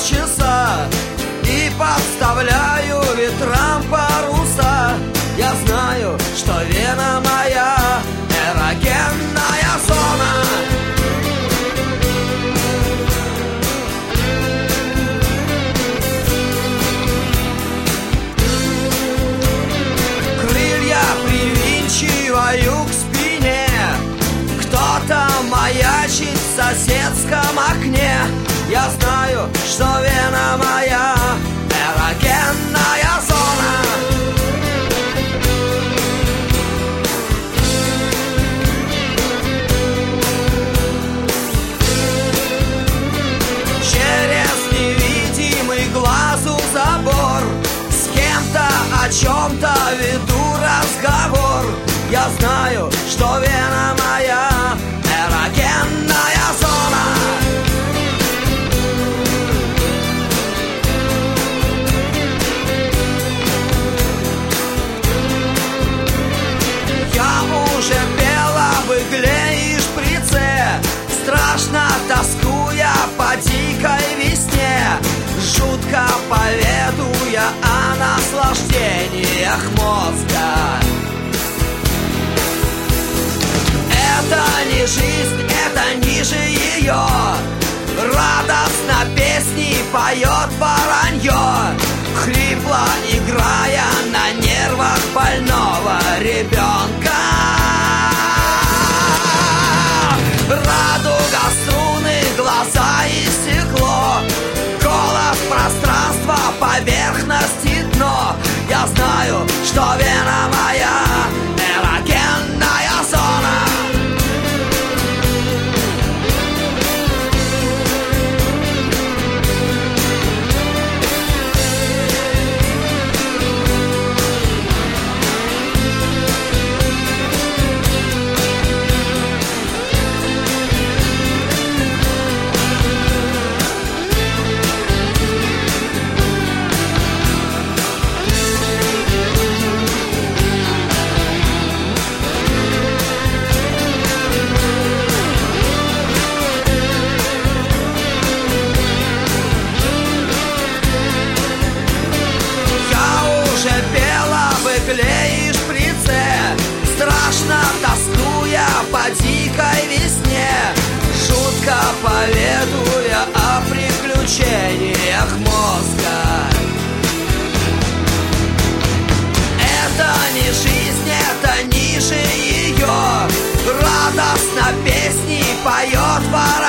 полчаса и подставляю ветрам паруса. Я знаю, что вена моя эрогенная зона. Крылья привинчиваю к спине, кто-то маячит в соседском окне. Я знаю, что вена моя эрогенная зона. Через невидимый глазу забор с кем-то о чем-то веду разговор. Я знаю, что вена моя эрогенная зона. Я уже пел об игле и шприце, страшно тоскуя по дикой весне, жутко поведуя о наслаждениях мозга. Это не жизнь, это ниже ее. Радостно песни поет воронье, хрипло играя на нервах больного ребенка. Радуга, струны, глаза и стекло, голос, пространство, поверхность и дно. Я знаю, что вена моя эрогенная зона. И шприце, страшно тоскуя по дикой весне, жутко поведуя о приключениях мозга. Это не жизнь, это ниже ее. Радостно песни поет ворона.